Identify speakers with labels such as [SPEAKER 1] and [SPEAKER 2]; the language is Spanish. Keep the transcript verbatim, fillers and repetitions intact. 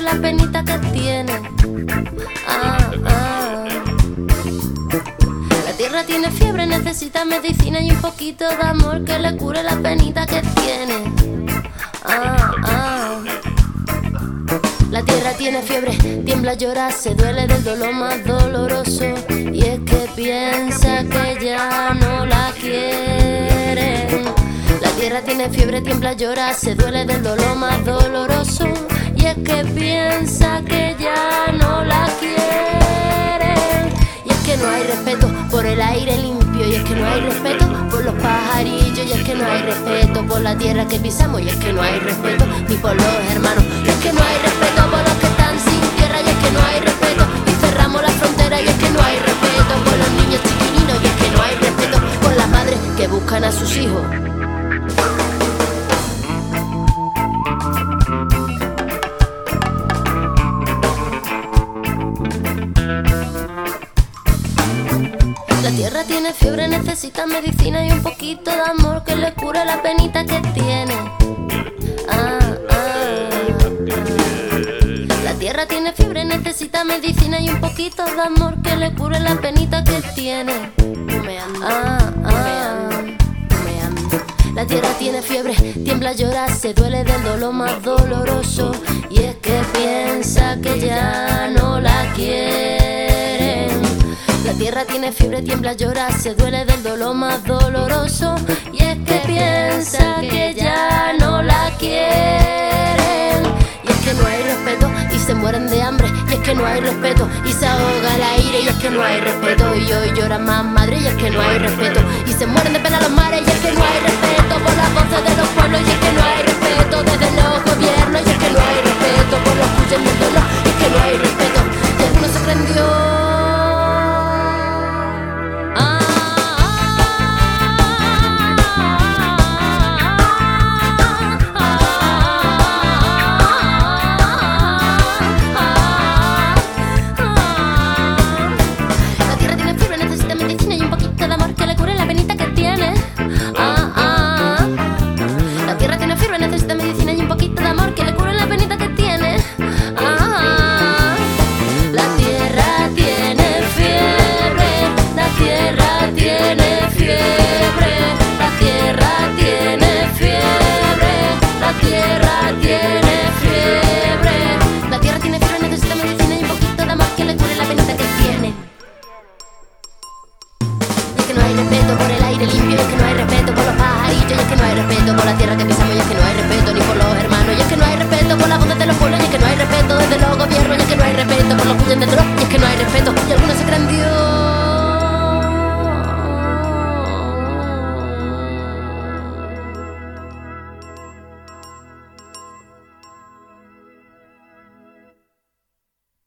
[SPEAKER 1] la penita que tiene. Ah, ah. La tierra tiene fiebre, necesita medicina y un poquito de amor que le cure la penita que tiene. Ah, ah. La tierra tiene fiebre, tiembla, llora, se duele del dolor más doloroso. Y es que piensa que ya no la quieren. La tierra tiene fiebre, tiembla, llora, se duele del dolor más doloroso. Y es que piensa que ya no la quieren. Y es que no hay respeto por el aire limpio. Y es que no hay respeto por los pajarillos. Y es que no hay respeto por la tierra que pisamos. Y es que no hay respeto ni por los hermanos. Y es que no hay respeto por los que están sin tierra. Y es que no hay respeto y cerramos la frontera. Y es que no hay respeto por los niños chiquininos. Y es que no hay respeto por las madres que buscan a sus hijos. La tierra tiene fiebre, necesita medicina y un poquito de amor que le cure la penita que tiene. Ah, ah. La tierra tiene fiebre, necesita medicina y un poquito de amor que le cure la penita que tiene. Ah, ah. La tierra tiene fiebre, tiembla, llora, se duele del dolor más doloroso. Y es que piensa que ya no la quieren. La tierra tiene fiebre, tiembla, llora, se duele del dolor más doloroso. Y es que piensa que ya no la quieren. Y es que no hay respeto y se mueren de hambre. Y es que no hay respeto y se ahoga el aire. Y es que no hay respeto y hoy lloran más madre. Y es que no hay respeto y se mueren de pena los mares. Y es que no hay respeto por las voces de los pueblos. Y es que no hay respeto desde los gobiernos. Y es que no hay respeto por los cuyos del dolor. Y es que no hay respeto y alguno se prendió. Por la tierra que pisamos, y es que no hay respeto ni por los hermanos. Y es que no hay respeto por las voces de los pueblos. Y es que no hay respeto desde los gobiernos. Y es que no hay respeto por los cuyos del dolor. Y es que no hay respeto y algunos se creen Dios.